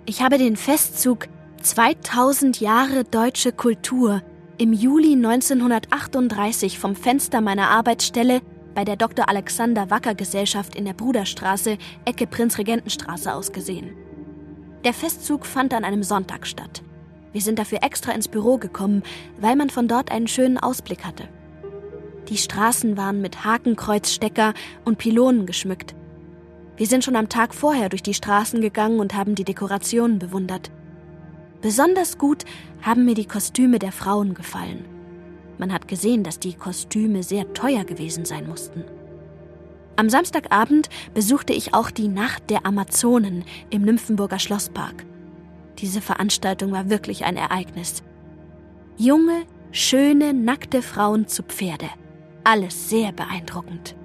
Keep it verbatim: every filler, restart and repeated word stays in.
Ich habe den Festzug zweitausend Jahre deutsche Kultur im Juli neunzehnhundertachtunddreißig vom Fenster meiner Arbeitsstelle bei der Doktor Alexander Wacker Gesellschaft in der Bruderstraße, Ecke Prinzregentenstraße aus gesehen. Der Festzug fand an einem Sonntag statt. Wir sind dafür extra ins Büro gekommen, weil man von dort einen schönen Ausblick hatte. Die Straßen waren mit Hakenkreuzstecker und Pylonen geschmückt. Wir sind schon am Tag vorher durch die Straßen gegangen und haben die Dekorationen bewundert. Besonders gut haben mir die Kostüme der Frauen gefallen. Man hat gesehen, dass die Kostüme sehr teuer gewesen sein mussten. Am Samstagabend besuchte ich auch die Nacht der Amazonen im Nymphenburger Schlosspark. Diese Veranstaltung war wirklich ein Ereignis. Junge, schöne, nackte Frauen zu Pferde. Alles sehr beeindruckend.